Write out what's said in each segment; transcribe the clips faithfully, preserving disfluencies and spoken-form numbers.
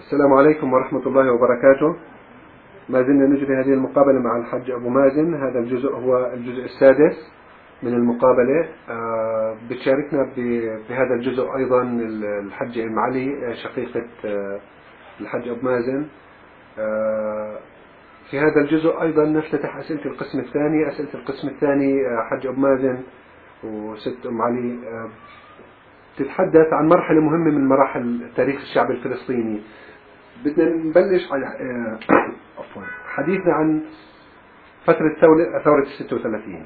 السلام عليكم ورحمة الله وبركاته. ما زلنا نجري هذه المقابلة مع الحج أبو مازن. هذا الجزء هو الجزء السادس من المقابلة. آه بتشاركنا بهذا الجزء أيضا الحج أم علي شقيقة آه الحج أبو مازن. آه في هذا الجزء أيضا نفتتح أسئلة القسم الثاني. أسئلة القسم الثاني آه حج أبو مازن وست أم علي آه تتحدث عن مرحلة مهمة من مراحل تاريخ الشعب الفلسطيني. بدنا نبلش عفوا حديثنا عن فترة ثورة الستة وثلاثين.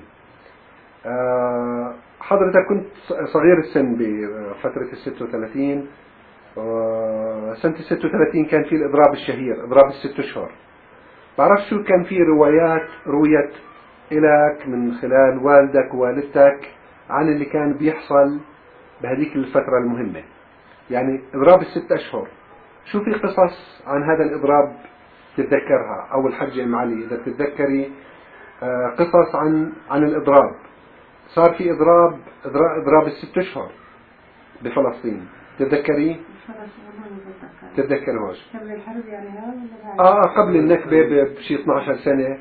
حضرتك كنت صغير السن بفترة الستة وثلاثين. سنة الستة وثلاثين كان في الإضراب الشهير، إضراب الست أشهر. بعرف شو كان في روايات رويت إلك من خلال والدك ووالدتك عن اللي كان بيحصل بهذيك الفترة المهمة، يعني إضراب الست أشهر. شو في قصص عن هذا الإضراب تتذكرها؟ أول حجة أم علي إذا تتذكري قصص عن عن الإضراب. صار في إضراب إضراب الست أشهر بفلسطين، تتذكري؟ تتذكرهاش؟ قبل الحرب يعني آه قبل النكبة بشي اثني عشر سنة.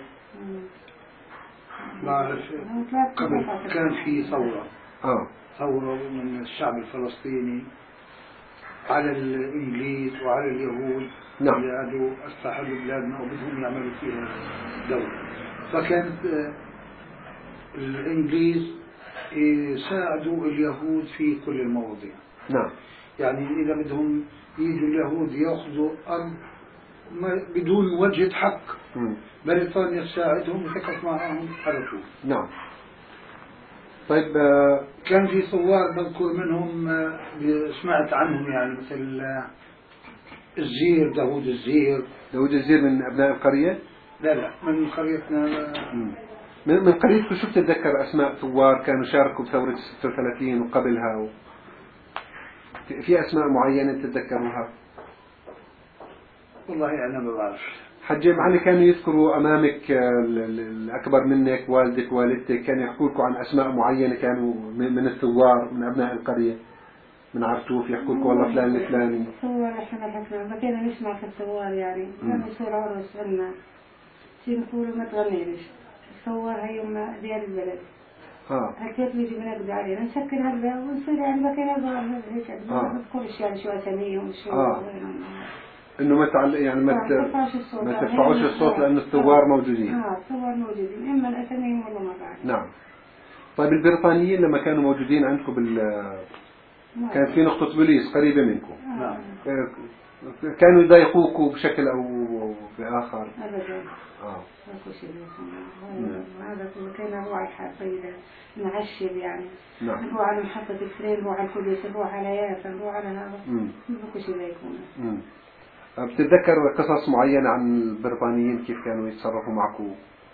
لا قبل كان في ثورة آه ثورة من الشعب الفلسطيني على الإنجليز وعلى اليهود. نعم. اللي قالوا استحلوا بلادنا وبدهم يعملوا فيها دولة. فكانت الإنجليز يساعدوا اليهود في كل المواضيع. نعم. يعني إذا بدهم يجوا اليهود يأخذوا أرض بدون وجه حق، م. بريطانيا تساعدهم وتقف معهم على طول. نعم. طيب كان في ثوار بذكر منهم سمعت عنهم، يعني مثل الزير، داود الزير. داود الزير من أبناء القرية؟ لا لا من قريتنا. من من قريتكم شو بتتذكر أسماء ثوار كانوا شاركوا بثورة ستة وثلاثين وقبلها و... في أسماء معينة تتذكروها؟ والله أنا ما بعرف. حج أم علي كانوا يذكروا أمامك الأكبر منك، والدك والدتك، كانوا يحكوا لكم عن أسماء معينة كانوا من الثوار من أبناء القرية، من عرتوف يحكوا لكم والله فلان الفلاني. ثوار احنا حكنا ما كنا نسمع في الثوار، يعني كانوا يصير عرس عنا شي نقولوا ما تغنيش الثوار هيوم ديال البلد. اه هكذا بيجي بنقضي علينا نسكر هذا ونصير يعني ما كنا نظهر هيك ما نذكرش يعني شو اساميهم وشو آه. انه ما تعلق يعني ما ما ترفعوش الصوت لأن الثوار موجودين. اه الثوار موجودين، اما الاساميهم والله ما بعرف. نعم. طيب البريطانيين لما كانوا موجودين عندكم بال كانت في نقطة بوليس قريبة منكم. نعم. كانوا يضايقوكوا بشكل أو بآخر؟ أبدا. آه. ماكو شيء. هذا كان هو على الحقيقة نعشب يعني. نعم. هو على محطة الترين، هو على البوليس، هو على يافا، هو على هذا. ماكو شيء يكون. بتتذكر قصص معينة عن البريطانيين كيف كانوا يتصرفوا معكم؟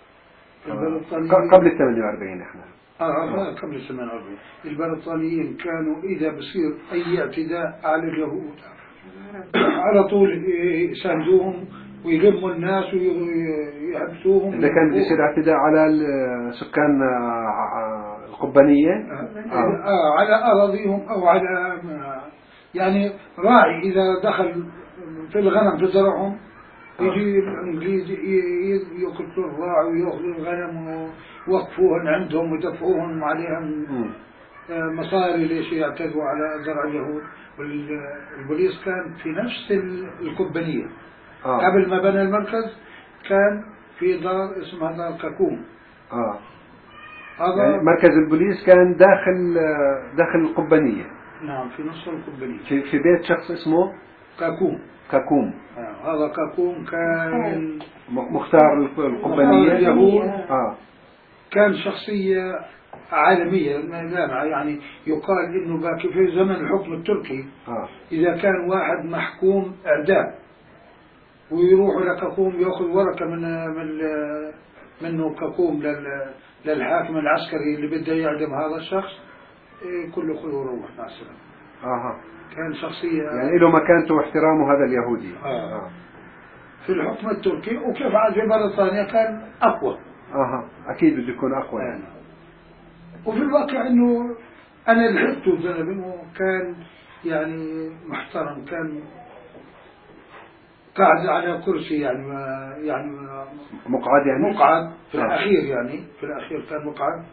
قبل ال ثمانية وأربعين احنا. آه قبل ال ثمانية وأربعين البريطانيين كانوا إذا بصير أي اعتداء على اليهود على طول يساندوهم ويلموا الناس ويحبسوهم. إذا كان بيصير اعتداء على سكان القبانية آه. آه على أراضيهم أو على يعني راعي إذا دخل في الغنم في زرعهم يجي الإنجليز يقتلوا الراعي ويأخذوا الغنم ووقفوهن عندهم ودفعوهم عليهم مصاري ليش يعتدوا على زرع اليهود. والبوليس كان في نفس القبانية. آه. قبل ما بنى المركز كان في دار اسمها دار كاكوم. آه. هذا يعني مركز البوليس كان داخل داخل القبانية. نعم في نص القبانية. في في بيت شخص اسمه كاكوم. كاكوم. آه. هذا كاكوم كان مختار القبانية اليهود. آه. كان شخصية عالمية لامعة، يعني يقال إنه باكي في زمن الحكم التركي. آه. إذا كان واحد محكوم إعدام ويروح لكاكوم يأخذ ورقة من من منه كاكوم للحاكم العسكري اللي بده يعدم هذا الشخص، كله خذ وروح مع السلامة. آه. كان شخصية يعني له مكانته واحترامه هذا اليهودي. آه. آه. في الحكم التركي. وكيف عاد في بريطانيا كان أقوى. آه. أكيد بده يكون أقوى. يعني. وفي الواقع إنه أنا لحقته زلمة كان يعني محترم، كان قاعد على كرسي يعني ما يعني ما مقعد يعني؟ مقعد في آه. الأخير يعني في الأخير كان مقعد.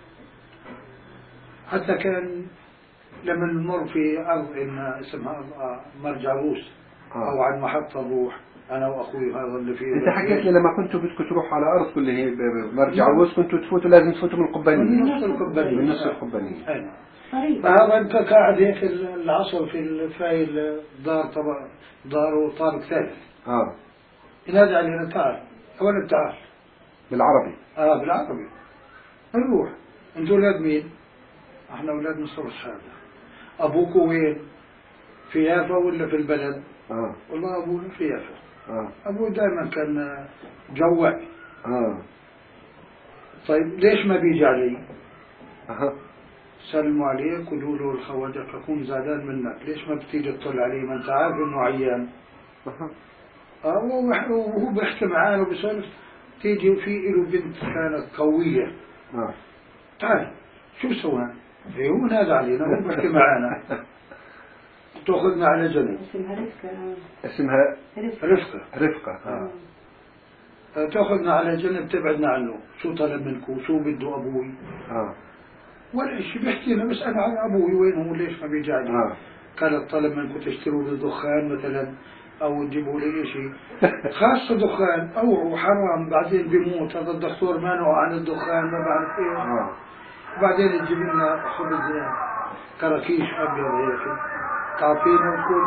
حتى كان لما نمر في أرض إن اسمها مرجع روس آه. أو عن محطة الروح أنا وأخوي هذا اللي فيه. أنت حكيت لي لما كنتوا بدكم تروحوا على أرض كل هي مرجع روس كنتوا تفوتوا لازم تفوتوا من القبانية. من نص القبانية. من نص القبانية. فهذا أنت قاعد هيك العصر في في الدار طبعا دار وطابق ثالث. آه. ينادي علينا تعال أولا تعال. بالعربي. آه بالعربي. نروح. أنتوا أولاد مين؟ احنا أولاد مصر الشهادة. أبوكوا وين؟ في يافا ولا في البلد؟ آه. والله أبونا في يافا. آه. أبوه دائما كان جوع. آه. طيب ليش ما بيجي علي؟ أها. سلموا عليه قولوا له الخواجة أكون زعلان منك، ليش ما بتيجي تطلع عليه ما أنت عارف إنه عيان؟ أها. آه وهو بيحكي معانا وبيسولف تيجي في له بنت كانت قوية. آه. تعال شو سوى؟ إيه هو نادى علينا هو بيحكي معانا. تأخذنا على جنب. اسمها رفقة. اسمها رفقة. رفقة. آه. تأخذنا على جنب تبعدنا عنه، شو طلب منكم؟ شو بده أبوي؟ آه. ولا شيء بيحكي لنا بس أنا عن أبوي وين هو ليش ما بيجي علي؟ آه. كانت طلب منكم تشتروا لي دخان مثلا أو تجيبوا لي شيء خاصة دخان أو حرام بعدين بيموت هذا الدكتور ما نوع عن الدخان ما بعرف إيه. آه. بعدين تجيب لنا خبز كراكيش أبيض هيك تعطينا نقول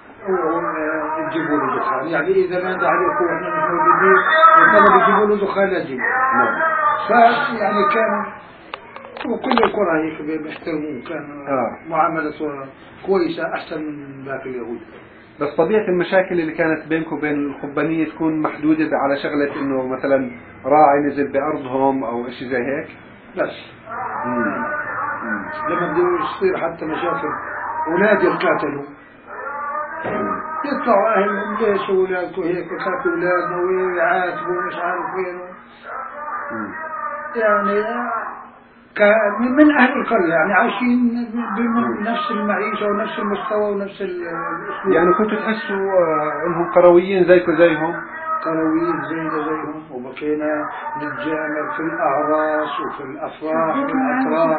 أو تجيبوا له دخان، يعني إذا نادى عليكم وإحنا مش موجودين وطلب يجيبوا له دخان لا تجيبوا. نعم. فيعني كان وكل القرى هيك بيحترموه كان آه. معاملته كويسة أحسن من باقي اليهود. بس طبيعة المشاكل اللي كانت بينكم وبين القبانية تكون محدودة على شغلة إنه مثلا راعي نزل بأرضهم أو إشي زي هيك. بس مم. لما بده يصير حتى مشاكل أولاد يقاتلوا يطلعوا أهلهم ليش أولادكم هيك قاتلوا أولادنا ويعاتبوا مش عارف وين يعني من أهل القرية يعني عايشين بنفس المعيشة ونفس المستوى ونفس الأسلوب. يعني كنتوا تحسوا إنهم قرويين زيكم زيهم؟ قرويين زينا زيهم وبقينا نتجامل في الأعراس وفي الأفراح والأتراح.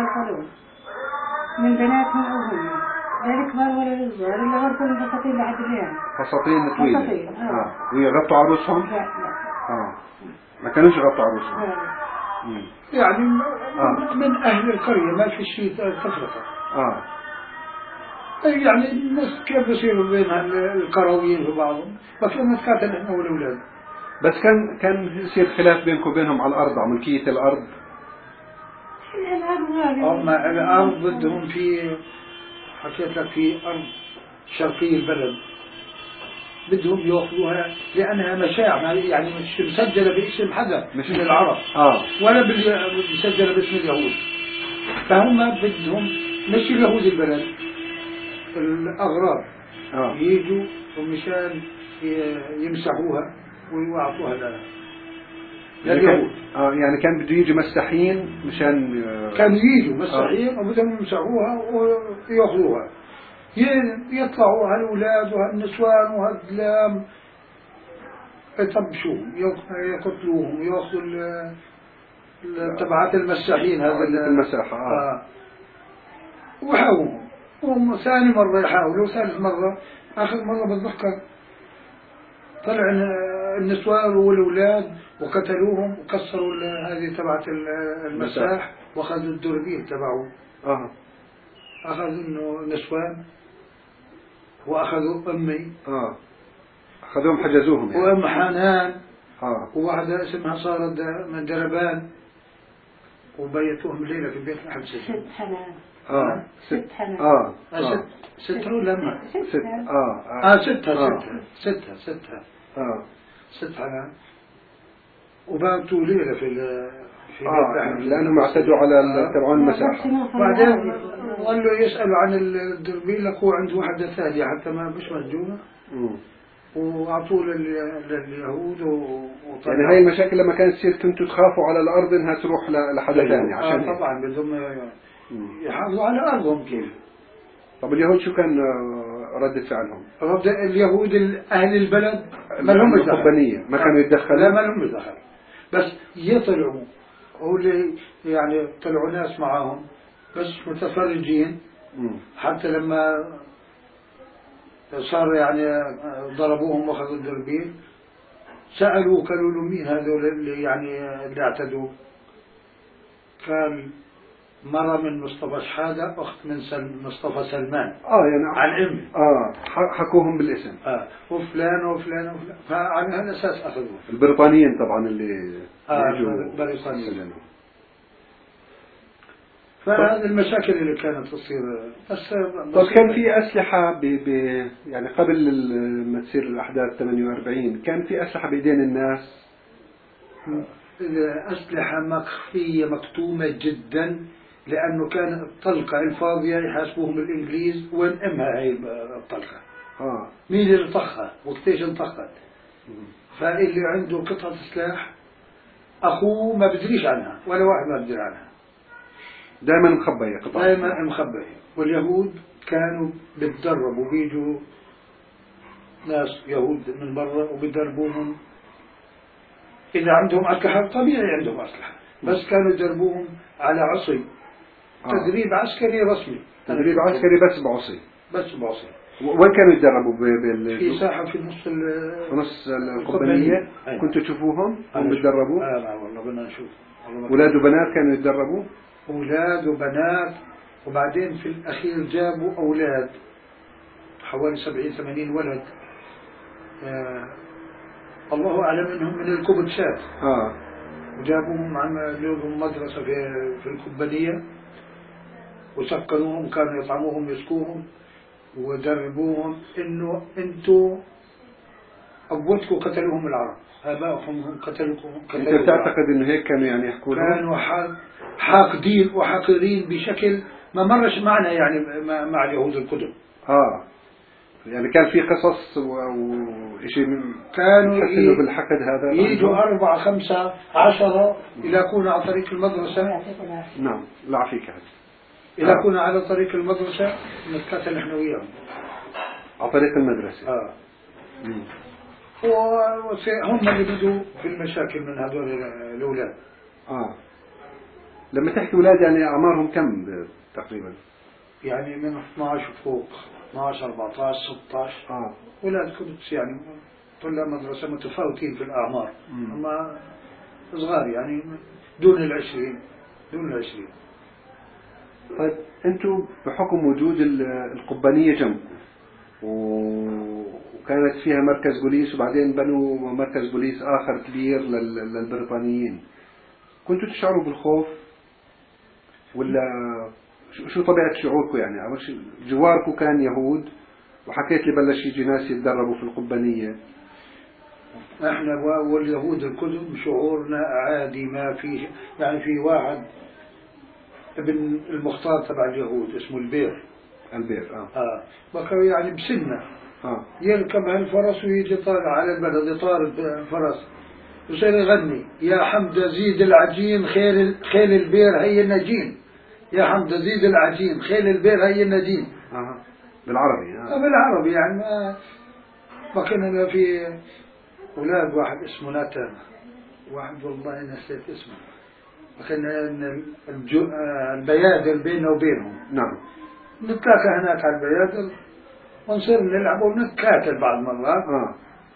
من بناتهم أو هم لا الكبار ولا الصغار اللي غرفوا الفساتين لحد اليوم. فساتين طويلة. فساتين. آه. آه. ويغطوا عروسهم؟ لا لا. آه. ما كانوش يغطوا عروسهم. آه. يعني آه. من أهل القرية ما في شيء تفرقة. آه. يعني الناس كيف بيصيروا بين القرويين في بعضهم بس لما نتقاتل احنا والأولاد. بس كان كان يصير خلاف بينكم وبينهم على الأرض على ملكية الأرض. هم الأرض بدهم في حكيت لك في أرض شرقي البلد بدهم يأخذوها لأنها مشاع يعني مش مسجلة باسم حدا مش من العرب آه. ولا مسجلة باسم اليهود. فهم بدهم مش اليهود البلد الأغراب آه. ييجوا ومشان يمسحوها ويعطوها لنا لليهود. آه يعني كان بده يجي مساحين مشان آه كان ييجوا مساحين آه. وبدهم يمسحوها ويأخذوها يطلعوا هالأولاد وهالنسوان وهالدلام يطبشوهم يقتلوهم يأخذوا تبعات المساحين هذا المساحة آه. آه. وحاولوا وثاني مرة يحاولوا ثالث مرة آخر مرة بتذكر طلع النسوان والأولاد وقتلوهم وكسروا هذه تبعت المساح وأخذوا الدربين تبعه. آه. أخذوا إنه نسوان وأخذوا أمي. آه. أخذوهم حجزوهم يعني. وأم حنان. آه. وواحدة اسمها صارت من دربان وبيتوهم ليلة في بيت أحد ست حنان. آه. ست حنان. آه. ست ست ولا ست. آه. آه ستة ستة ستة ستة. آه. ست حنان وباتوا ليلة في في آه. لأنهم اعتدوا على تبعون المساحة. بعدين ظلوا يسألوا عن الدربين لقوا عنده واحدة ثانية حتى ما مش مسجونة وأعطوه لليهود وطلعوا. يعني هاي المشاكل لما كانت تصير كنتوا تخافوا على الأرض إنها تروح لحدا ثاني عشان آه طبعا بدهم يحافظوا على أرضهم كيف. طب اليهود شو كان ردة فعلهم؟ رد اليهود أهل البلد ما لهم دخل، القبانية ما كانوا يتدخلوا؟ لا ما لهم دخل، بس يطلعوا هو اللي يعني طلعوا ناس معاهم بس متفرجين. مم. حتى لما صار يعني ضربوهم واخذوا الدربين سألوا قالوا له مين هذول اللي يعني اللي اعتدوا؟ كان مرة من مصطفى شحادة أخت من سل مصطفى سلمان اه يعني عن أمي اه حكوهم بالاسم. آه وفلان وفلان وفلان، فعلى هذا الأساس أخذوه البريطانيين طبعا اللي آه يجوا البريطانيين. فهذه المشاكل اللي كانت تصير بس. طب كان في أسلحة ب... ب... يعني قبل ما تصير الأحداث ثمانية وأربعين كان في أسلحة بإيدين الناس؟ أسلحة مخفية مكتومة جدا، لأنه كان الطلقة الفاضية يحاسبوهم الإنجليز وين أمها هي الطلقة، آه. مين اللي طخها وقتيش انطخت. فاللي عنده قطعة سلاح أخوه ما بدريش عنها ولا واحد ما بدري عنها، دائما مخبية قطعة، دائما مخبية. واليهود كانوا بتدربوا، بيجوا ناس يهود من برا وبيدربوهم. إذا عندهم أسلحة طبيعي عندهم أسلحة، بس كانوا يدربوهم على عصي. آه. تدريب عسكري رسمي، تدريب عسكري بس بعصي، بس بعصي. وين كانوا يتدربوا؟ بال... في ساحة في نص ال في نص القبانية. كنتوا تشوفوهم هم بيتدربوا؟ آه لا والله بدنا نشوف. أولاد وبنات كانوا يتدربوا؟ أولاد وبنات، وبعدين في الأخير جابوا أولاد حوالي سبعين ثمانين ولد، آه الله أعلم منهم من الكوبتشات. آه. وجابوهم عملوا لهم مدرسة في في القبانية وسكنوهم، كانوا يطعموهم يسكوهم ودربوهم إنه أنتوا أبوتكم قتلوهم العرب، آبائهم قتلوكم. أنت تعتقد إنه هيك كانوا يعني يحكوا لهم؟ كانوا حاقدين وحقيرين بشكل ما مرش معنا يعني مع اليهود القدم. آه يعني كان في قصص وشيء من كانوا يحسنوا بالحقد هذا، يجوا أربعة خمسة عشرة إلى كنا على طريق المدرسة. نعم لا فيك هذا. إلى آه. كنا على طريق المدرسة نتقاتل إحنا وياهم على طريق المدرسة. آه. وهم اللي بدوا في المشاكل من هذول الأولاد. آه. لما تحكي أولاد يعني أعمارهم كم تقريبا؟ يعني من اثنا عشر فوق، اثنا عشر أربعة عشر ستة عشر. آه. أولاد كنت يعني طلاب مدرسة متفاوتين في الأعمار، أما صغار يعني دون العشرين دون العشرين. طيب أنتم بحكم وجود القبانية جنبكم وكانت فيها مركز بوليس وبعدين بنوا مركز بوليس آخر كبير للبريطانيين، كنتوا تشعروا بالخوف ولا شو طبيعة شعوركم؟ يعني أول شيء جواركم كان يهود وحكيت لي بلش يجي ناس يتدربوا في القبانية. احنا واليهود القدم شعورنا عادي ما فيه، يعني في واحد ابن المختار تبع اليهود اسمه البير. البير اه اه بكر يعني بسنة اه يركب هالفرس ويجي طالع على البلد يطارد الفرس وصير يغني يا حمد زيد العجين خيل خيل البير هي النجين، يا حمد زيد العجين خيل البير هي النجين. اه بالعربي. اه بالعربي يعني ما ما كنا في أولاد واحد اسمه ناتان، واحد والله نسيت اسمه، وكان البيادر بيننا وبينهم. نعم. نتلاقى هناك على البيادر ونصير نلعب ونتكاتل بعض مرات. اه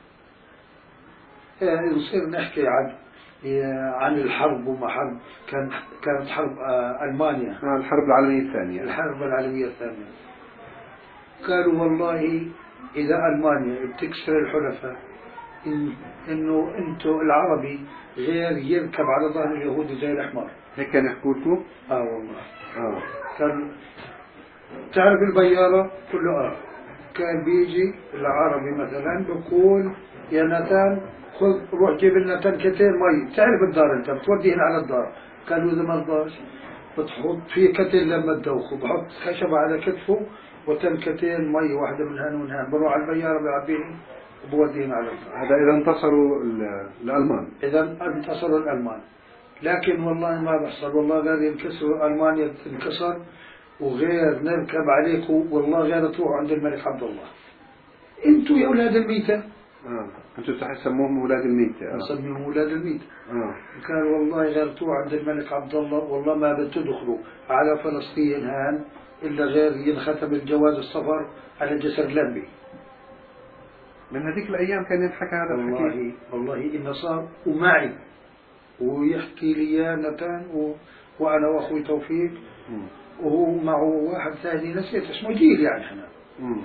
نصير نحكي عن عن الحرب وما حرب. كان كانت حرب ألمانيا. آه الحرب العالمية الثانية. الحرب العالمية الثانية. قالوا والله إذا ألمانيا بتكسر الحلفاء إن إنه أنتوا العربي غير يركب على ظهر اليهودي زي الحمار. هيك كان يحكوا لكم؟ آه والله. آه. كان تعرف البيارة كله آه. كان بيجي العربي مثلا بقول يا نتان خذ روح جيب لنا تنكتين مي، تعرف الدار أنت بتوديهن على الدار. قالوا إذا ما رضاش بتحط في كتل لما تدوخه بحط خشبة على كتفه وتنكتين مي واحدة من هان ومن هان، بروح على البيارة بعبيهم وبوديهن على الدار. هذا إذا انتصروا الألمان. إذا انتصروا الألمان. لكن والله ما بحصل، والله لازم ينكسروا ألمانيا تنكسر وغير نركب عليكم، والله غير تروحوا عند الملك عبد الله. انتوا يا اولاد الميتة. اه انتوا تسموهم اولاد الميتة. اه نسميهم اولاد الميتة. اه قال والله غير تروحوا عند الملك عبد الله، والله ما بتدخلوا على فلسطين هان الا غير ينختم الجواز السفر على جسر لمبي. من هذيك الايام كان ينحكى هذا الحكي. والله والله انه صار ومعي، ويحكي لي يا نتان و... وانا واخوي توفيق، مم. وهو معه واحد ثاني نسيت اسمه، جيل يعني احنا. مم.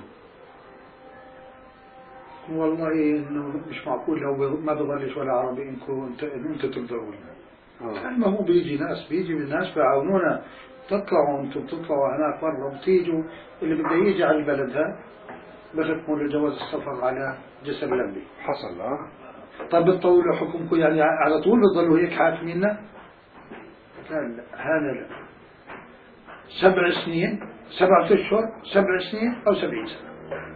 والله انه مش معقول لو ما بضلش ولا عربي انكم انت انت تقدروا. كان ما هو بيجي ناس، بيجي من الناس بيعاونونا، تطلعوا انتم بتطلعوا هناك برا، بتيجوا اللي بده يجي على البلد ها بختموا له جواز السفر على جسر لمبي. حصل. اه طيب بتطولوا حكمكم يعني على طول بتضلوا هيك حاكميننا؟ قال لا هذا لا، سبع سنين، سبعة أشهر، سبع سنين أو سبعين سنة.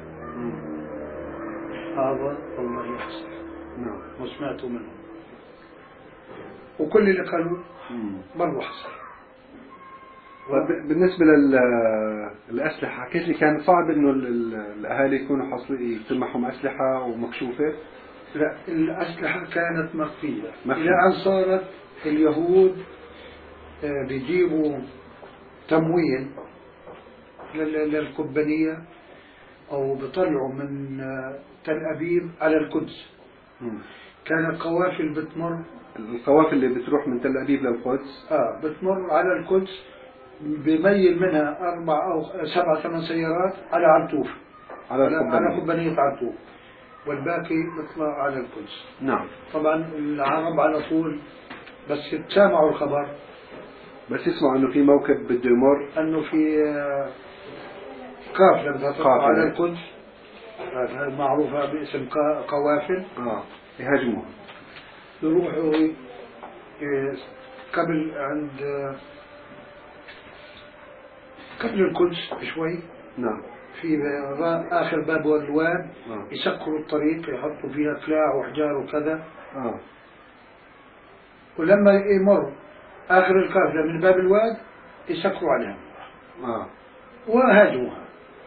هذا والله يحصل. نعم. وسمعتوا منهم وكل اللي قالوا برضو حصل. طيب بالنسبة للأسلحة كيف اللي كان صعب إنه الأهالي يكونوا حاصلين يكون معهم أسلحة ومكشوفة؟ لا الأسلحة كانت مخفية مخفية. إلى أن صارت اليهود بيجيبوا تموين للقبانية أو بيطلعوا من تل أبيب على القدس. مم. كانت قوافل بتمر، القوافل اللي بتروح من تل أبيب للقدس آه بتمر على القدس، بميل منها أربع أو سبع ثمان سيارات على عرطوف، على على قبانية عرطوف، والباقي بيطلع على القدس. نعم. طبعا العرب على طول بس سامعوا الخبر، بس يسمعوا إنه في موكب بده يمر، أنه في قافلة بدها تطلع على القدس معروفة باسم قوافل، آه يهاجموها، يروحوا قبل عند قبل القدس بشوي. نعم. في آخر باب والوان آه. يسكروا الطريق، يحطوا فيها قلاع وحجار وكذا. آه. ولما يمر آخر القافلة من باب الواد يسكروا عليها. آه. وهاجموها،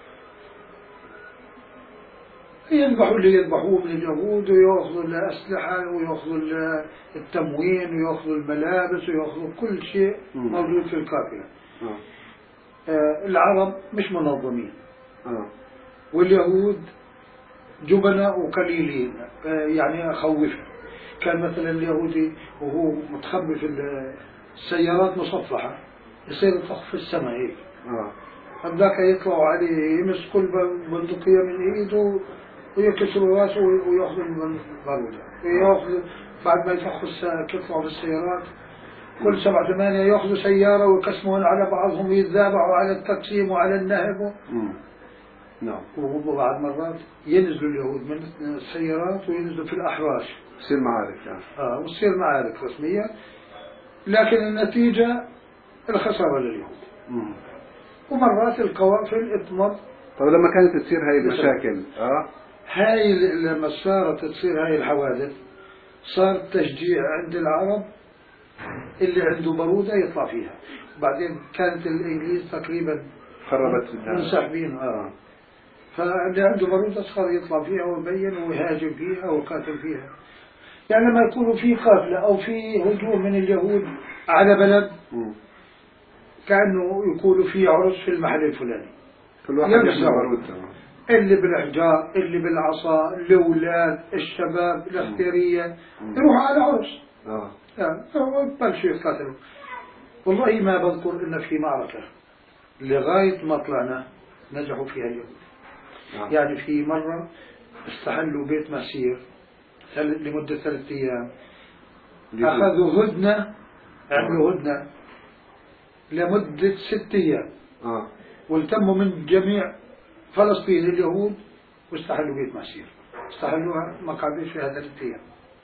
يذبحوا اللي يذبحوه من اليهود، ويأخذوا الأسلحة ويأخذوا التموين ويأخذوا الملابس ويأخذوا كل شيء موجود في القافلة. آه. آه العرب مش منظمين. آه. واليهود جبناء وقليلين، آه يعني خوفه. كان مثلا اليهودي وهو متخبي في السيارات مصفحة يصير يطخ في السماء هيك. آه. هذاك يطلعوا عليه يمس كل بندقية من ايده ويكسروا راسه ويأخذوا البارودة، ويأخذوا بعد ما يفخوا يطلعوا بالسيارات كل سبعة ثمانية يأخذوا سيارة ويقسمون على بعضهم ويتذابحوا على التقسيم وعلى النهب. نعم. وبعد مرات ينزلوا اليهود من السيارات وينزلوا في الأحراش، تصير معارك يعني. اه وتصير معارك رسمية، لكن النتيجة الخسارة لليهود. مم. ومرات القوافل تمر. طيب لما كانت تصير هاي المشاكل اه هاي لما صارت تصير هاي الحوادث صار تشجيع عند العرب اللي عنده برودة يطلع فيها. وبعدين كانت الإنجليز تقريبا خربت منسحبين اه فاللي عنده برودة صار يطلع فيها ويبين ويهاجم فيها ويقاتل فيها. يعني لما يكونوا في قافلة أو في هجوم من اليهود على بلد م. كأنه يقولوا في عرس في المحل الفلاني، كل واحد يحمل برودة، اللي بالحجار اللي بالعصا الأولاد الشباب الاختيارية يروحوا على عرس اه يعني بلشوا يقاتلوا. والله ما بذكر إن في معركة لغاية ما طلعنا نجحوا فيها اليهود. آه. يعني في مرة استحلوا بيت مسير لمدة ثلاثة أيام، أخذوا هدنة، عملوا هدنة لمدة ست أيام آه. والتموا من جميع فلسطين اليهود واستحلوا بيت مسير، استحلوها ما قعدوش فيها ثلاثة أيام.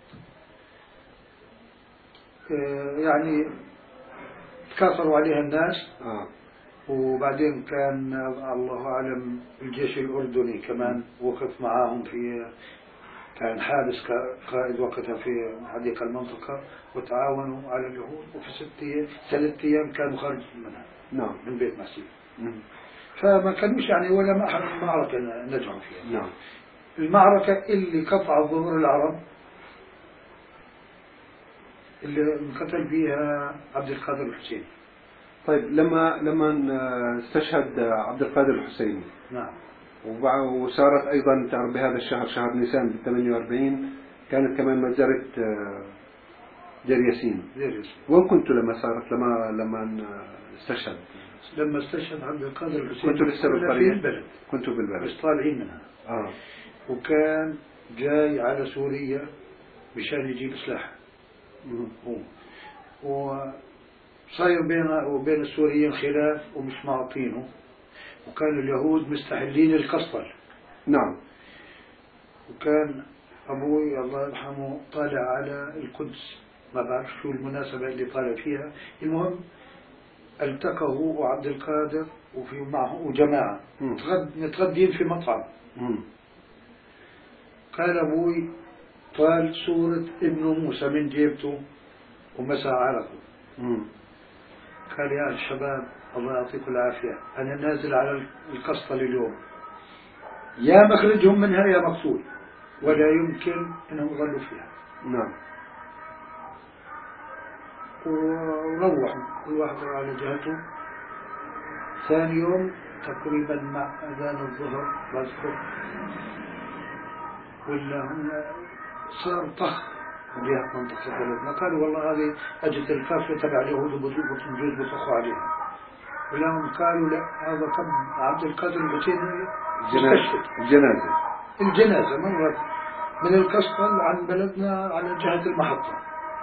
آه يعني تكاثروا عليها الناس. آه. وبعدين كان الله أعلم الجيش الأردني كمان وقف معاهم، في كان حارس قائد وقتها في حديقة المنطقة، وتعاونوا على اليهود، وفي ست ثلاث أيام كانوا خارج منها. نعم. من بيت مسير. فما كانوش يعني ولا معركة نجحوا فيها. نعم. المعركة اللي قطعت ظهور العرب اللي انقتل فيها عبد القادر الحسيني. طيب لما لما استشهد عبد القادر الحسيني. نعم. وصارت أيضا تعرف بهذا الشهر شهر نيسان بال ثمانية وأربعين كانت كمان مجزرة دير ياسين. دير ياسين. وين كنتوا لما صارت لما لما استشهد؟ لما استشهد عبد القادر الحسيني كنتوا لسه في البلد. كنتوا بالبلد. بس طالعين منها. آه. وكان جاي على سوريا مشان يجيب سلاح. وصاير بين وبين السوريين خلاف ومش معطينه، وكان اليهود مستحلين القسطل. نعم. وكان أبوي الله يرحمه طالع على القدس، ما بعرف شو المناسبة اللي طالع فيها، المهم التقى هو وعبد القادر وفي معه وجماعة متغدين في مطعم. مم. قال أبوي طال صورة ابن موسى من جيبته ومسح عرقه. قال يا الشباب الله يعطيكم العافية، أنا نازل على القسطل اليوم، يا مخرجهم منها يا مقتول، ولا يمكن أنهم يظلوا فيها. نعم. وروحوا كل واحد على جهته. ثاني يوم تقريبا مع أذان الظهر بذكر ولا هم صار طخ جهة منطقة بلدنا، قالوا والله هذه أجت الكافة تبع اليهود وبتجوز بطخوا عليها. ولهم قالوا لا، هذا قد عبد القادر الحسيني الجنازة الجنازة مرت من القسطل عن بلدنا على جهة المحطة،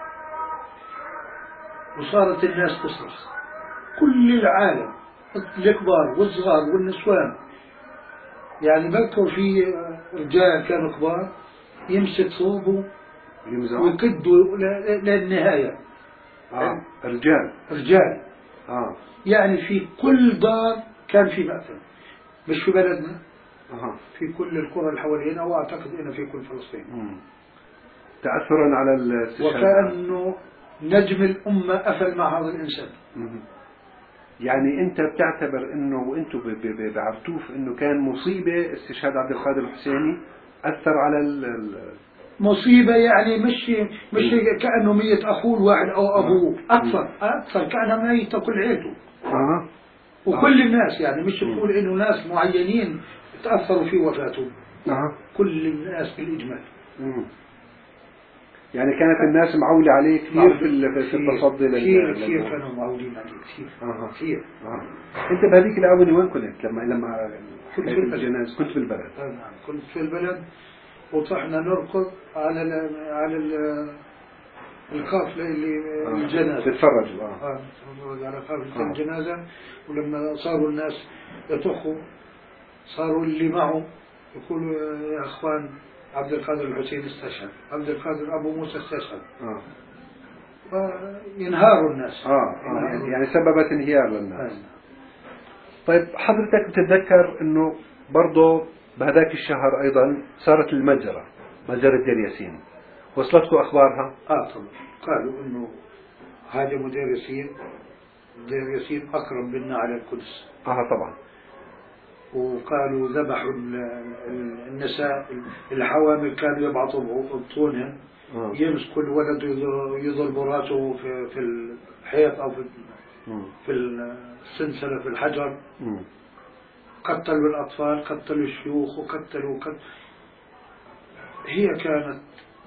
وصارت الناس تصرخ كل العالم، الكبار والصغار والنسوان. يعني بذكر في رجال كانوا كبار يمسك صوبه ويكدوا للنهاية. آه. رجال رجال آه. يعني في كل دار كان في مأثم، مش في بلدنا. آه. في كل القرى اللي حوالينا، وأعتقد إنه في كل فلسطين. مم. تأثرا على الاستشهاد، وكأنه نجم الأمة أفل مع هذا الإنسان. مم. يعني أنت بتعتبر إنه وأنتم بعرتوف إنه كان مصيبة استشهاد عبد القادر الحسيني أثر على ال مصيبة، يعني مش مش كأنه ميت أخوه واحد أو أبوه، أكثر أكثر كأنه ميت كل عيلته. آه. وكل الناس، يعني مش تقول إنه ناس معينين تأثروا في وفاته. آه. كل الناس بالإجمال. مم. يعني كانت الناس معولة عليه كثير في في التصدي لل كثير كثير كانوا معولين عليه كثير. آه. كثير. آه. أنت بهذيك الآونة وين كنت لما لما كنت في الجنازة؟ كنت في البلد. نعم كنت في البلد، وطحنا نركض على ال على ال القافلة اللي آه. الجنازة. تتفرجوا. آه. آه. على قافلة آه. الجنازة. ولما صاروا الناس يطخوا، صاروا اللي معه يقولوا يا أخوان عبد القادر الحسيني استشهد، عبد القادر أبو موسى استشهد. آه. ينهاروا الناس. آه. آه. يعني, يعني سببت انهيار للناس. آه. طيب حضرتك بتتذكر انه برضه بهذاك الشهر ايضا صارت المجزرة، مجزرة دير ياسين، وصلتكم اخبارها؟ اه طبعا، قالوا انه هاجموا دير ياسين، دير ياسين اقرب منا على القدس. اه طبعا. وقالوا ذبحوا النساء، الحوامل كانوا يبعثوا بطونهم، آه. يمسكوا الولد يضربوا راسه في في الحيط او في في السلسلة في الحجر. م. قتلوا الأطفال، قتلوا الشيوخ، وقتلوا قتل. هي كانت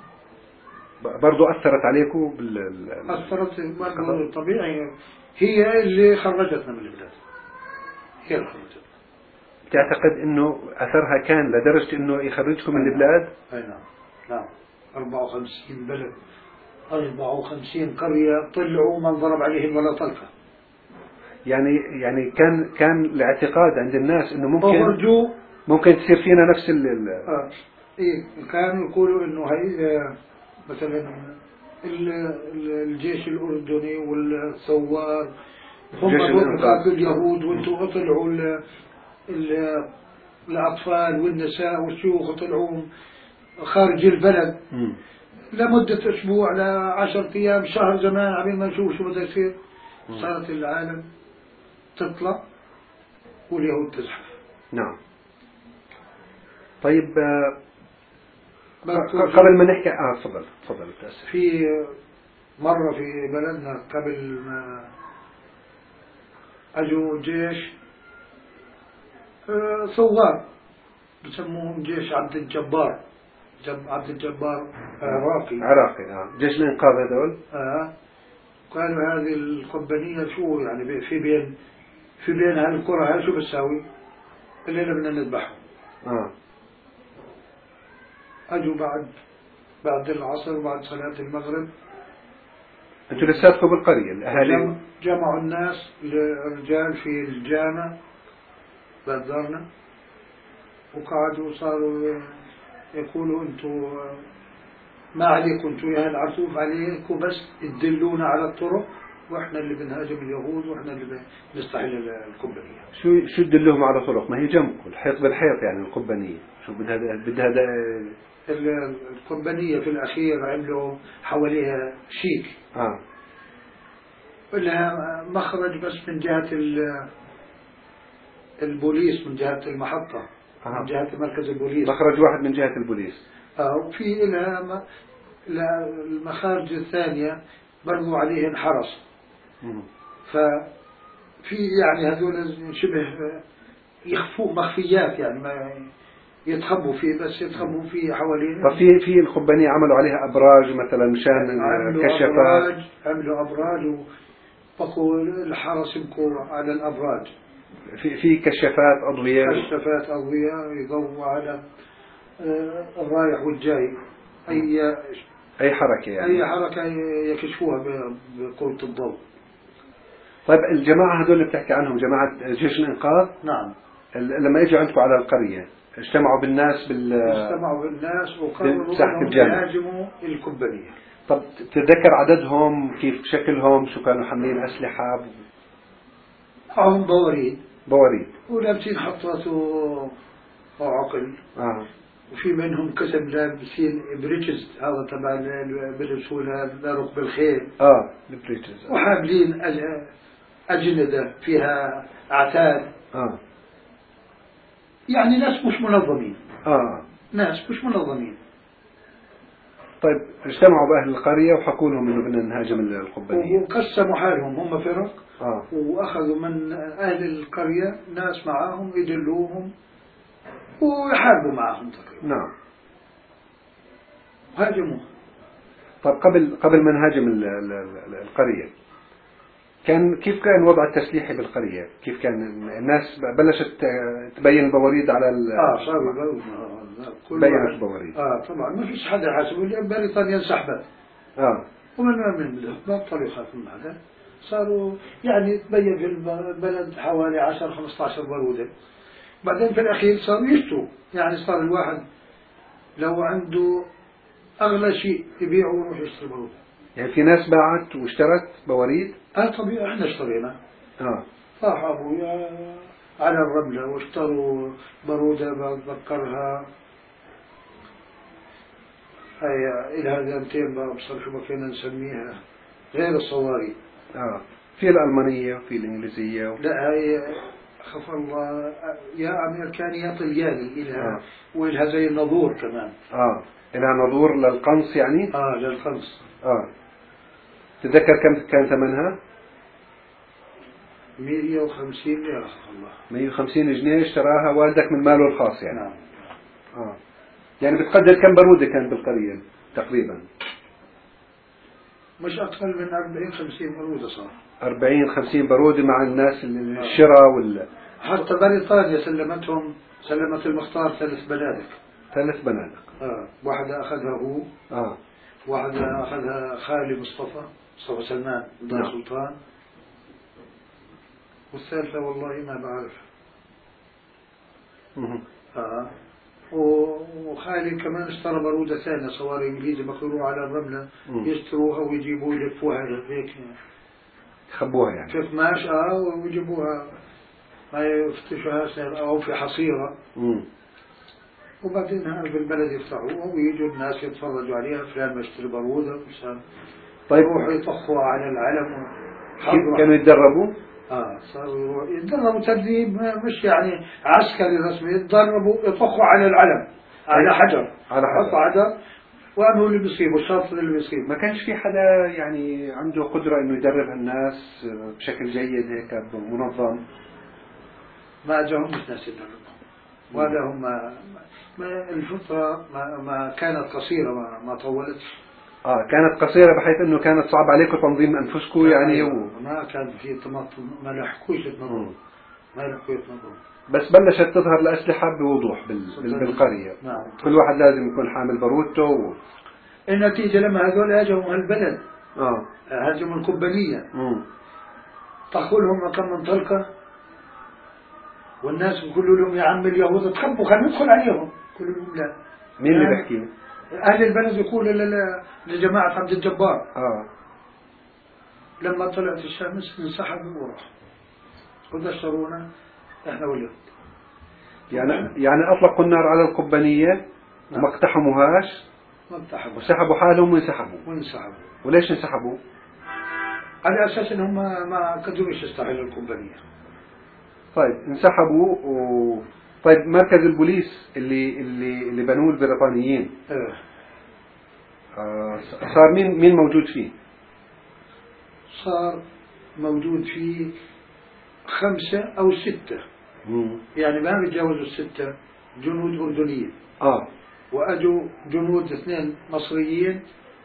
برضو أثرت عليكم بال أثرت برضو طبيعي، هي اللي خرجتنا من البلاد، هي اللي خرجتنا. تعتقد إنه أثرها كان لدرجة إنه يخرجكم من البلاد؟ أي نعم نعم. أربعة وخمسين بلد، أربعة وخمسين قرية طلعوا من ضرب عليهم ولا طلقة. يعني يعني كان كان الاعتقاد عند الناس إنه ممكن أخرجوا ممكن تصير فينا نفس ال آه. إيه كانوا يقولوا إنه هي مثلا الجيش الأردني والثوار هم قاتلوا اليهود، وانتم طلعوا الأطفال والنساء والشيوخ طلعوا خارج البلد. م. لمدة أسبوع لعشر أيام شهر زمان عبين ما نشوف شو بده يصير. صارت العالم تطلع واليهود تزحف. نعم. طيب آه برضو قبل ما نحكي اه تفضل تفضل تأسف. في مرة في بلدنا قبل ما أجوا جيش آه، ثوار بسموهم جيش عبد الجبار، جب عبد الجبار عراقي عراقي اه جيش الإنقاذ هذول. آه. قالوا هذه القبانية شو يعني في بين في بين هالقرى هاي شو بتساوي؟ الليلة بدنا نذبحهم. اه أجوا بعد بعد العصر بعد صلاة المغرب، انتوا لساتكم بالقرية الأهالي؟ جم- جمعوا الناس الرجال في الجامع بعد دارنا، وقعدوا صاروا يقولوا انتوا ما عليكم، انتوا يا العطوف عليكم بس تدلونا على الطرق، واحنا اللي بنهاجم اليهود واحنا اللي بنستحل القبانية. شو شو تدلهم على طرق؟ ما هي جنبكم الحيط بالحيط يعني القبانية. شو بدها بدها ال- القبانية في الأخير عملوا حواليها شيك، اه لها مخرج بس من جهة ال- البوليس، من جهة المحطة، آه. من جهة مركز البوليس. مخرج واحد من جهة البوليس. آه، وفي لها م- لها المخارج الثانية برضو عليهن حرس. مم. ففي يعني هذول شبه يخفوا مخفيات، يعني ما يتخبوا فيه، بس يتخبوا فيه حوالين. طب في في القبانية عملوا عليها أبراج مثلا مشان عملوا كشفات؟ أبراج، عملوا أبراج وبقوا الحرس يبقوا على الأبراج. في في كشفات أضوية؟ كشافات أضوية يضووا على آه، الرايح والجاي، أي أي حركة يعني. أي حركة يكشفوها ب- بقوة الضوء. طيب الجماعة هذول اللي بتحكي عنهم جماعة جيش الإنقاذ، نعم. ال- لما اجوا عندكم على القرية اجتمعوا بالناس بال اجتمعوا بالناس وقرروا بساحة أنهم الجامع. يهاجموا القبانية. طب تتذكر عددهم كيف شكلهم؟ شو كانوا حاملين أسلحة؟ معهم بواريد بواريد ولابسين حطات و- وعقل، اه وفي منهم كسب لابسين بريتشز، هذا تبع ال- بيلبسوا لركب الخيل، اه البريتشز وحاملين أج- أجندة فيها أعتاد، اه يعني ناس مش منظمين، اه ناس مش منظمين. طيب اجتمعوا بأهل القرية وحكوا لهم انه بدنا نهاجم القبانية. وقسموا حالهم هم فرق، اه وأخذوا من أهل القرية ناس معاهم يدلوهم ويحاربوا معاهم تقريبا. نعم. هاجموا. طيب قبل قبل ما نهاجم ال- ال- ال- القرية، كان كيف كان وضع التسليح بالقرية؟ كيف كان الناس بلشت تبين البواريد على ال اه صاروا يبينوا كل بينت واحد. البواريد. اه طبعا ما فيش حدا حاسب، بريطانيا انسحبت اه ومن من بطلوا يخافوا من هذا. صاروا يعني تبين في البلد حوالي عشرة خمسة عشر برودة، بعدين في الأخير صاروا يشتروا، يعني صار الواحد لو عنده أغلى شيء يبيعه ويروح يشتري برودة. يعني في ناس باعت واشترت بواريد؟ اه طبيعي احنا اشترينا، اه راح أبويا على الرملة واشتروا برودة بتذكرها هي إلها ذنتين بأبصر شو ما كنا نسميها غير الصواري. اه في الألمانية وفي الإنجليزية و... لا هي خف الله يا أمريكاني يا طلياني إلها آه. وإلها زي النظور كمان. اه إلها نظور للقنص يعني؟ آه للخمس. اه تتذكر كم كان ثمنها؟ مية وخمسين ليرة خف الله. مية وخمسين جنيه اشتراها والدك من ماله الخاص يعني. نعم. اه يعني بتقدر كم برودة كان بالقرية تقريبا؟ مش أقل من أربعين خمسين برودة صار. أربعين خمسين برودة مع الناس ال- الشراء وال حتى بريطانيا سلمتهم، سلمت المختار ثلاث بنادق. ثلاث بنادق. آه. واحدة أخذها هو، اه واحدة أخذها خالي مصطفى مصطفى سلمان دار نعم. سلطان، والثالثة والله ما بعرف. مهم. آه. و- وخالي كمان اشترى برودة ثانية صواري إنجليزي بخيروها على الرملة، مم. يشتروها ويجيبوا يلفوها هيك خبوها يعني. كيف ماش اه ويجيبوها ما يفتشوها أو في حصيرة، مم. وبعدين هنا في البلد يفتحوها ويجوا الناس يتفرجوا عليها، فلان ما اشتري برودة، فلان طيب يروحوا يطخوا على العلم كيف كانوا يتدربوا؟ اه صاروا يتدربوا تدريب مش يعني عسكري رسمي، يتدربوا يطخوا على العلم على حجر، على حجر حجر وانه اللي بيصيبه الشاطر اللي بيصيبه. ما كانش في حدا يعني عنده قدرة انه يدرب الناس بشكل جيد هيك منظم؟ ما جاهمش ناس يدربهم، وهذا هم ما الفترة ما, ما كانت قصيرة، ما, ما طولتش. اه كانت قصيرة بحيث انه كانت صعب عليكم تنظيم انفسكم يعني و... ما كان في تنظيم، ما لحقوش يتنظموا، ما لحقوا يتنظموا. بس بلشت تظهر الأسلحة بوضوح بال... بال... بالقرية. نعم. كل واحد لازم يكون حامل باروتو و... النتيجة لما هذول هاجموا البلد، اه هاجموا القبانية، امم طخوا لهم كم من طلقة، والناس يقولوا لهم يا عم اليهود تخبوا خلينا ندخل عليهم، يقولوا لهم لا. مين اللي بيحكي؟ أهل البلد يقولوا لجماعة عبد الجبار. اه لما طلعت الشمس انسحبوا وراحوا وبشرونا احنا واليهود. يعني يعني اطلقوا النار على القبانية وما اقتحموهاش، ما اقتحموا وسحبوا حالهم وانسحبوا. وانسحبوا. وليش انسحبوا؟ على اساس انهم ما قدروش يستحلوا القبانية. طيب انسحبوا و... طيب مركز البوليس اللي اللي اللي بنوه البريطانيين اه. آه صار مين مين موجود فيه؟ صار موجود فيه خمسة أو ستة، مم. يعني ما بيتجاوزوا الستة جنود أردنيين. اه وأجوا جنود اثنين مصريين،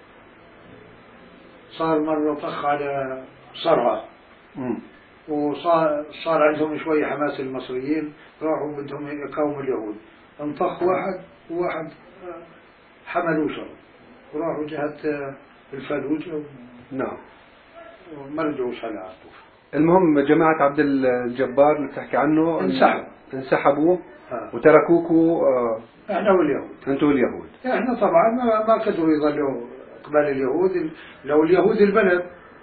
صار مرة طخ على صرعة، مم. وصار صار عندهم شوية حماس المصريين، راحوا بدهم يقاوموا اليهود، انطخ واحد وواحد حملوا شر وراحوا جهة الفلوجة نعم وما رجعوش على عطوف. المهم جماعة عبد الجبار اللي بتحكي عنه انسحبوا انسحبوا آه. وتركوكوا آه احنا واليهود. انتوا اليهود. احنا طبعا ما, ما قدروا يظلوا قبل اليهود، لو اليهود البلد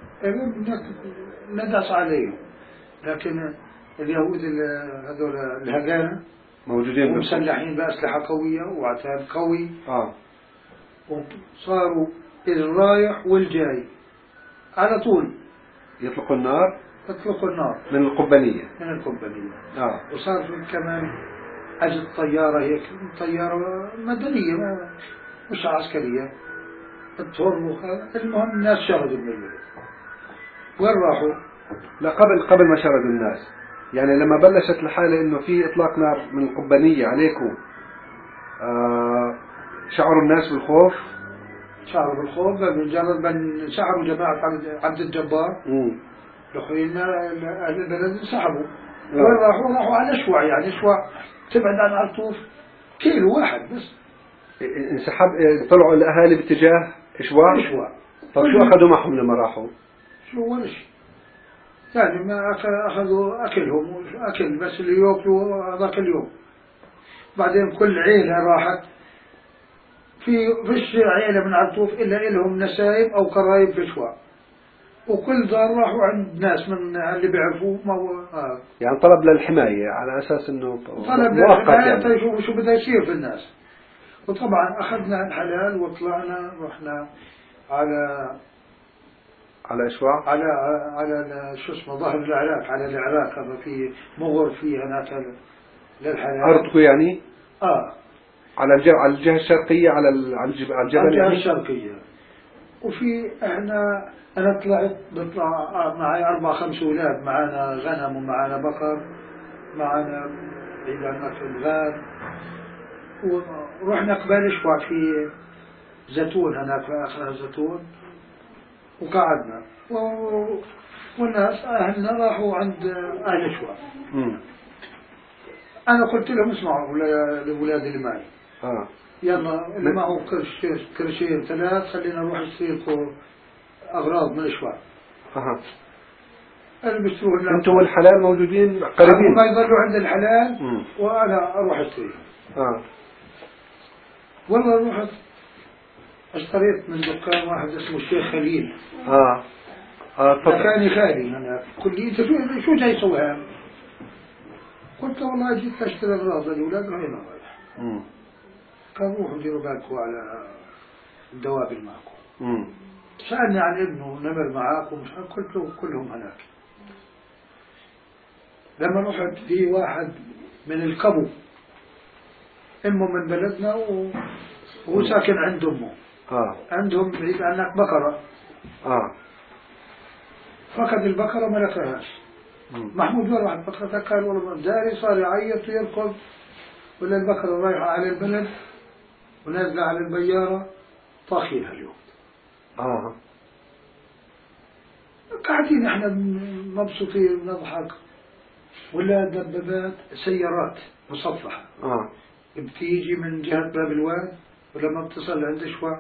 ندعس عليهم، لكن اليهود هذول الهجانة موجودين ومسلحين بأسلحة قوية وعتاد قوي. اه وصاروا الرايح والجاي على طول يطلقوا النار يطلقوا النار من القبانية من القبانية. اه وصار في كمان أجت طيارة هيك، طيارة مدنية ما مش عسكرية، الطرق. المهم الناس شردوا من البلد. وين راحوا؟ لا قبل قبل ما شردوا الناس، يعني لما بلشت الحالة انه في اطلاق نار من القبانية عليكم آه شعروا الناس بالخوف؟ شعروا بالخوف بمجرد ما انسحبوا جماعة عبد الجبار. امم دخلنا أهل البلد انسحبوا. وين راحوا؟ راحوا على شوع، يعني شوع تبعد عن عرطوف كيلو واحد بس. انسحب طلعوا الاهالي باتجاه اشواع؟ اشواع. طب شو اخذوا معهم لما راحوا؟ شو ولا شيء، يعني ما اخذوا اكلهم، اكل بس اللي ياكلوا هذاك اليوم. بعدين كل عيلة راحت، في فيش عيلة من عرطوف الا لهم نسايب او قرايب في شواع، وكل دار راحوا عند ناس من اللي بيعرفوه. ما هو آه. يعني طلب للحماية على اساس انه طلب مؤقت يعني تيشوفوا شو بده يصير في الناس. وطبعا اخذنا الحلال وطلعنا رحنا على على اشواع، على على شو اسمه ظهر العراق، على العراق. هذا في مغر فيه هناك للحلال. ارضكم يعني؟ اه على الجهة على الجهة الشرقية، على ال- على الجبل، على الجبل الجهة يعني؟ الشرقية. وفي احنا انا طلعت بطلع معي اربع خمس اولاد، معانا غنم ومعانا بقر، معانا عيدانات في الغال. ورحنا قبال شوع في زيتون، هناك في اخر زيتون، وقعدنا و... والناس اهلنا راحوا عند اهل شوع. امم انا قلت لهم اسمعوا الاولاد اللي معي، اه يلا اللي معه كرش كرشين ثلاث خلينا نروح نشتري لكم اغراض من الشوارع. اها اللي بيشتروه لنا انتوا والحلال موجودين قريبين؟ ما يضلوا عند الحلال. مم. وانا اروح اشتري. اه والله رحت اشتريت من دكان واحد اسمه الشيخ خليل. اه اه تفضل. مكاني خالي انا، قل لي انت شو شو جاي تسوي هذا؟ قلت والله جيت اشتري اغراض الاولاد وهنا رايح. امم قال روحوا ديروا بالكم على الدوابل معكم. امم سألني عن ابنه نمر معاكم، مش قلت له كلهم هناك. لما رحت في واحد من الكبو، امه من بلدنا وهو ساكن عند امه. اه عندهم بعيد عنك بقرة. اه فقد البقرة ما لقاهاش. محمود وين راحت بقرتك؟ قال والله داري، صار يعيط ويركض، ولا البقرة رايحة على البلد ونازلة على البيارة طاخيها اليوم. اه قاعدين احنا مبسوطين نضحك، ولا دبابات سيارات مصفحة اه بتيجي من جهة باب الواد، ولما بتصل عند شوى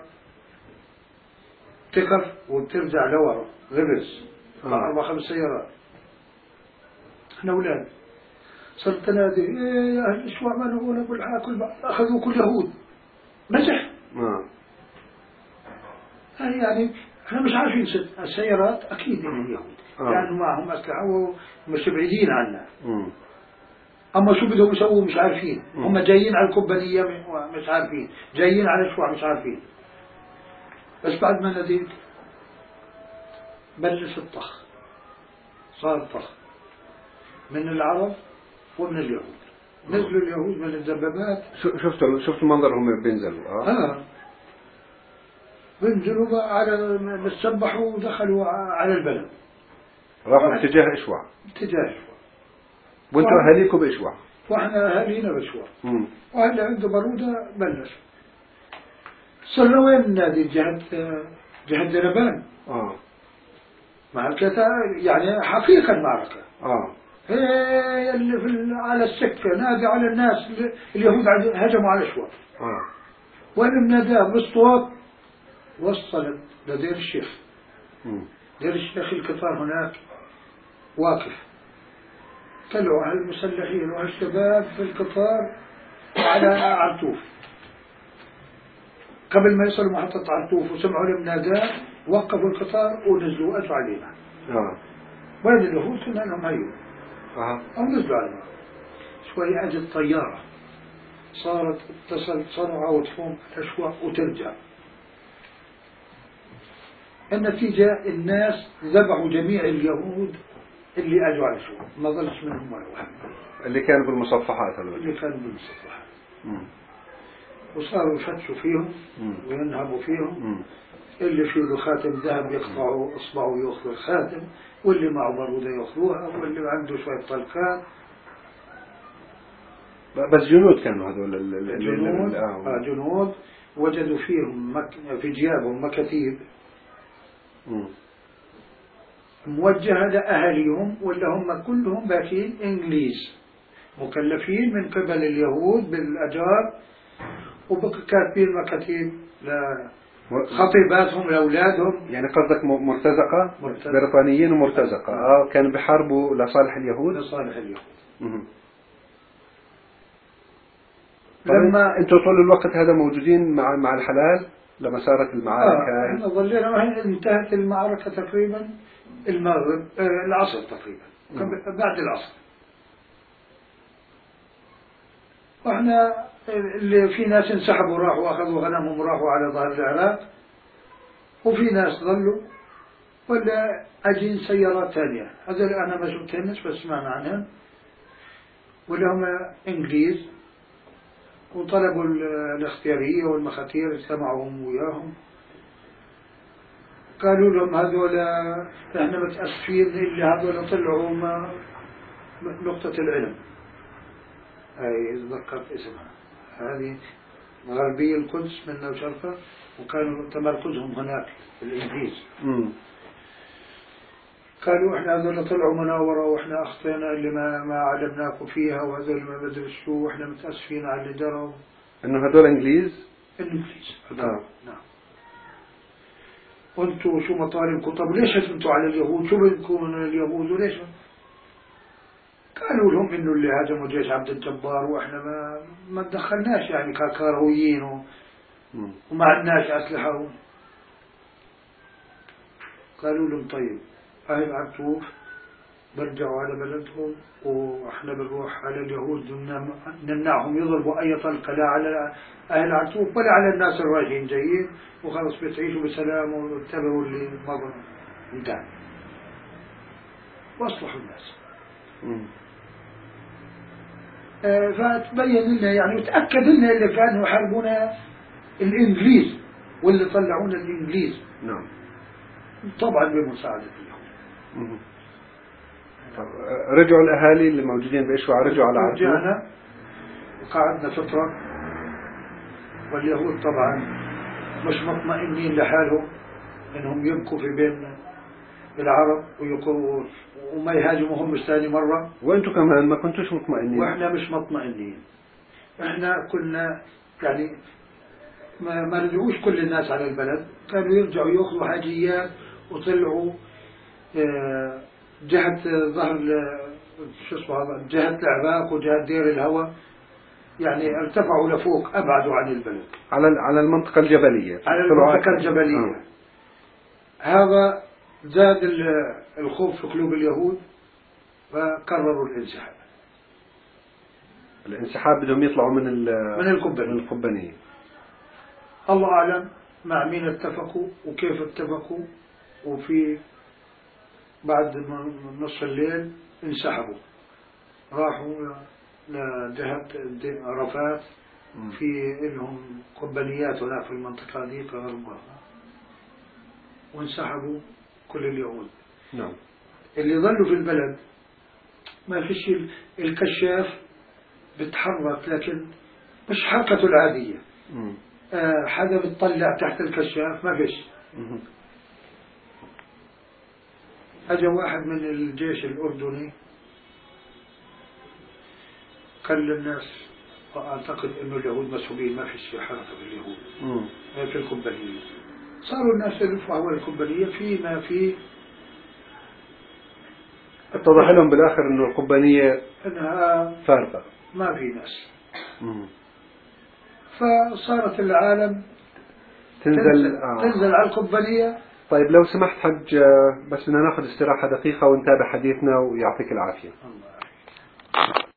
تقف وترجع لورا غبس. آه. أربع خمس سيارات. احنا أولاد صرت نادي إيه يا أهل الشوى ما نقول أبو الحاكل أخذوا كل يهود مزح. اه يعني احنا مش عارفين ست السيارات أكيد من اليهود آه. لأنه معهم أسلحة ومش بعيدين عنا. مم. أما شو بدهم يسووا مش عارفين. مم. هم جايين على الكوبانية مش عارفين، جايين على الشوع مش عارفين. بس بعد ما ناديت بلش الطخ، صار طخ من العرب ومن اليهود. نزلوا اليهود من الدبابات. شفتوا شفتوا منظرهم بينزلوا. اه اه بينزلوا بقى على بتسبحوا ودخلوا على البلد. راحوا اتجاه اشواع. اتجاه اشواع. وانتوا اهاليكم باشواع. واحنا اهالينا باشواع. امم واهل عنده برودة بلش. صرنا وين النادي؟ جهة جهة دربان. اه معركة يعني حقيقة المعركة. اه هي اللي في ال- على السكة نادي على الناس. اليهود هجموا على شوى. اه وين النداء بالصوت؟ وصلت لدير الشيخ. امم دير الشيخ القطار هناك واقف. طلعوا هالمسلحين وهالشباب في القطار على عرطوف. قبل ما يصلوا محطة عرطوف وسمعوا المناداة وقفوا القطار ونزلوا وأجوا علينا. اه وين اليهود؟ كنا لهم هيو. اه أو نزلوا علينا. شوي أجت طيارة صارت اتصل صنعاء وتقوم أشواء وترجع. النتيجة الناس ذبحوا جميع اليهود اللي أجوا على شواء، ما ظلش منهم ولا واحد. اللي كانوا بالمصفحات هذول. اللي كانوا بالمصطلح. امم وصاروا يفتشوا فيهم مم. وينهبوا فيهم. امم اللي فيه له خاتم ذهب يقطعوا اصبعه ياخذ الخاتم، واللي معه برودة ياخذوها، واللي عنده شوية طلقات. بس جنود كانوا هذول ال- ال- ال- جنود. ال- آه جنود وجدوا فيهم مك... في جيابهم مكاتيب مم. موجهة لأهليهم، ولا هم كلهم باكين إنجليز مكلفين من قبل اليهود بالأجار، وكاتبين مكاتيب لخطيباتهم لأولادهم. يعني قصدك م- مرتزقة مرتزقة. بريطانيين ومرتزقة. اه كانوا بيحاربوا لصالح اليهود. لصالح اليهود. مم. لما انتوا طول الوقت هذا موجودين مع مع الحلال لما صارت المعارك آه هاي؟ احنا ظلينا معه. انتهت المعركة تقريبا المغرب آه العصر تقريبا. مم. بعد العصر. واحنا اللي في ناس انسحبوا راحوا اخذوا غنمهم وراحوا على ظهر العراق، وفي ناس ظلوا، ولا اجين سيارات ثانية. هذول انا ما شفتهمش بس سمعنا عنهم، ولا هم انجليز، وطلبوا ال- الاختيارية والمخاتير اجتمعوا وياهم. قالوا لهم هذول احنا متأسفين اللي هذول طلعوا ما نقطة العلم. هاي ذكرت اسمها، هذه غربية القدس منا وشرفة، وكانوا تمركزهم هناك الإنجليز. مم. قالوا احنا هذول طلعوا مناورة واحنا اخطينا اللي ما ما علمناكم فيها، وهذول ما بدري شو، واحنا متأسفين على اللي جروا. انه هذول انجليز. الانجليز. آه. نعم. وانتوا شو مطالبكم؟ طب ليش هجمتوا على اليهود؟ شو بدكم من اليهود وليش؟ قالوا لهم انه اللي هاجموا جيش عبد الجبار واحنا ما ما تدخلناش، يعني ككرويين و... مم. وما عندناش اسلحه. قالوا لهم طيب اهل عرطوف برجعوا على بلدهم، واحنا بنروح على اليهود نمنعهم يضربوا اي طلقه لا على اهل عرطوف ولا على الناس الرايحين جايين، وخلص بتعيشوا بسلام واتبعوا اللي مضى. انتهى. واصلحوا الناس. مم. آه، فتبين لنا يعني وتأكد لنا اللي كانوا يحاربونا الإنجليز واللي طلعونا الإنجليز. نعم. طبعا بمساعدة اليهود. مم. طب رجعوا الأهالي اللي موجودين بإشواع رجعوا على عرضنا. رجعنا وقعدنا فترة، واليهود طبعا مش مطمئنين لحالهم انهم يبقوا في بين العرب ويقوا وما يهاجموهم مش ثاني مرة. وانتم كمان ما كنتوش مطمئنين. واحنا مش مطمئنين. احنا كنا يعني ما, ما رجعوش كل الناس على البلد، كانوا يرجعوا ياخذوا حاجيات وطلعوا اه جهة ظهر شو اسمه هذا جهة العراق وجهة دير الهوى، يعني ارتفعوا لفوق أبعدوا عن البلد على على المنطقة الجبلية. على المنطقة الجبلية. آه. هذا زاد الخوف في قلوب اليهود فقرروا الانسحاب. الانسحاب بدهم يطلعوا من من القبنية. من القبنية. الله أعلم مع مين اتفقوا وكيف اتفقوا، وفي بعد نصف الليل انسحبوا راحوا لجهة عرفات، في لهم قبنيات هناك في المنطقة دي في غربها، وانسحبوا كل اليهود. نعم. اللي ظلوا في البلد ما فيش الكشاف بتحرك، لكن مش حركته العادية. آه حدا بتطلع تحت الكشاف ما فيش. أجا واحد من الجيش الأردني قال للناس، وأعتقد أنه اليهود مسؤولين ما فيش حركة في اليهود مم. في القبنية. صاروا الناس يلفوا حول القبنية فيما في اتضح لهم بالآخر أنه القبنية أنها فارغة ما في ناس. مم. فصارت العالم تنزل تنزل, آه. تنزل على القبنية. طيب لو سمحت حج، بس بدنا ناخذ استراحة دقيقة ونتابع حديثنا ويعطيك العافية. الله.